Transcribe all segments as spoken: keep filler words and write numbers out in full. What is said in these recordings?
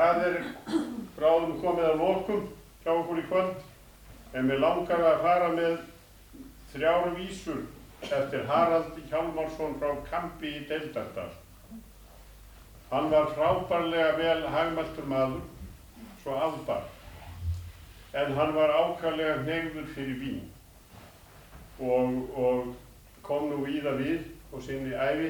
það er bráðum komið að lokum hjá okkur í kvöld, en mig langar að fara með þrjár vísur eftir Harald Hjálmarsson frá Kambi í Deildardal. Hann var frábærlega vel hagmæltur maður, svo afbar, en hann var ákaflega hneigður fyrir vín og, og kom nú víða við á sinni ævi,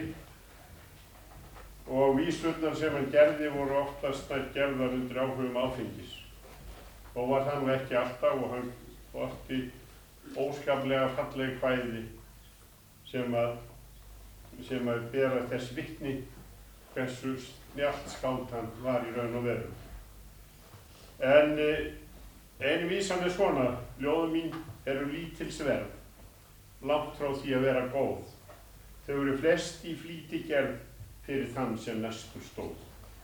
og vísurnar sem hann gerði voru oftast gerðar undir áhrifum áfengis. Og var það nú ekki alltaf, og hann orti óskaplega falleg kvæði sem að, sem að bera þess vitni hversu snjallt skáld hann var í raun og veru. En ein vísan er svona: ljóð mín eru lítil sverð, langt frá því að vera góð. Þau eru flest í flýti gerð fyrir þann sem næstur stóð.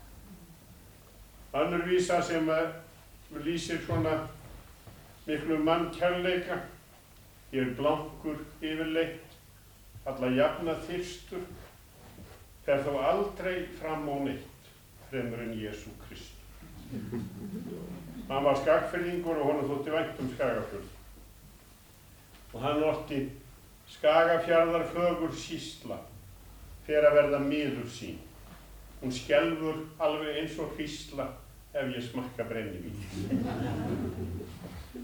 Önnur vísa sem lýsir svona miklu mannkærleika: ég er blankur yfirleitt, alla jafna þyrstur, fer þó aldrei fram á neitt fremur en Jesú Kristur. Hann var Skagfirðingur og honum þótti vænt um Skagafjörð. Og hann orti: Skagafjarðar fögur sýsla fer að verða miður sín. Hún skelfur alveg eins og hrísla ef ég smakka brennivín.